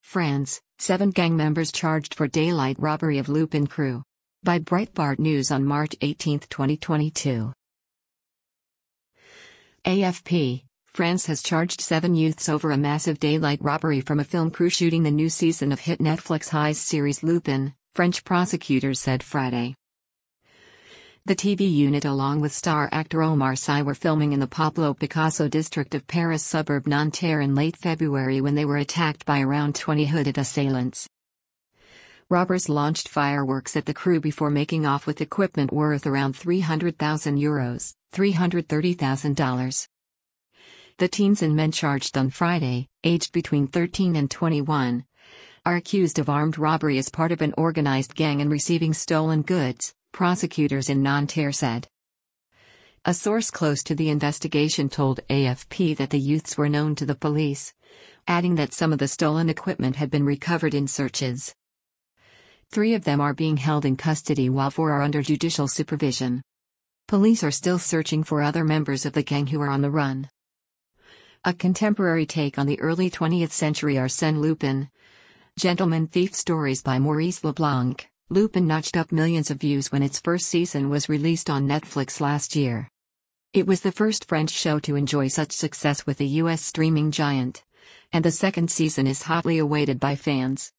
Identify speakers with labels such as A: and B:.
A: France, 7 gang members charged for daylight robbery of Lupin crew. By Breitbart News on March 18, 2022. AFP, France has charged 7 youths over a massive daylight robbery from a film crew shooting the new season of hit Netflix heist series Lupin, French prosecutors said Friday. The TV unit along with star actor Omar Sy were filming in the Pablo Picasso district of Paris suburb Nanterre in late February when they were attacked by around 20 hooded assailants. Robbers launched fireworks at the crew before making off with equipment worth around €300,000, $330,000. The teens and men charged on Friday, aged between 13 and 21, are accused of armed robbery as part of an organized gang and receiving stolen goods, prosecutors in Nanterre said. A source close to the investigation told AFP that the youths were known to the police, adding that some of the stolen equipment had been recovered in searches. 3 of them are being held in custody while 4 are under judicial supervision. Police are still searching for other members of the gang who are on the run. A contemporary take on the early 20th century Arsène Lupin. Gentleman Thief Stories by Maurice Leblanc. Lupin notched up millions of views when its first season was released on Netflix last year. It was the first French show to enjoy such success with the US streaming giant, and the second season is hotly awaited by fans.